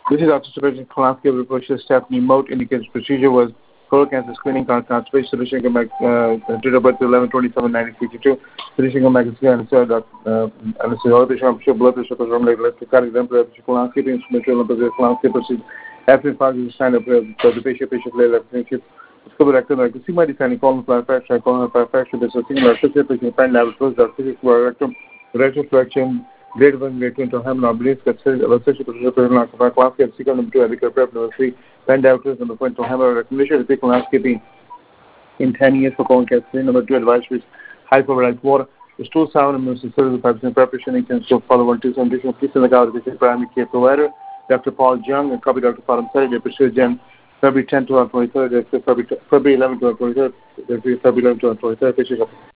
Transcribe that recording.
This is Dr. Sebastian Kolansky of the Professor Stephanie Moat indicates procedure was colon cancer screening, constipation, solution date of birth 11/27/1962, solution anesthesia, blood pressure, cardiac example, Kolansky, instrumental Kolansky procedure, after the sign of the patient later discover rectum rectum, defining colon fracture, there's a single patient find laboratories, rectum, rectal flexion, grade 1, grade 2 into Hamlin obliques, class of second number 2, Edgar prep number 3, pen dialysis number 4 into Hamlin recommendation, repeat colonoscopy in 10 years for colon cancer. Number 2, advisories, hyperbolized water. The stool sound and the 5% preparation, you can still follow 1, 2, 7, please in the guide, this is primary care provider, Dr. Paul Jung, and copy Dr. Paul Saturday, they pursue Jen, February 10 to 23rd, February 11 to 23rd, February 11 to 23rd,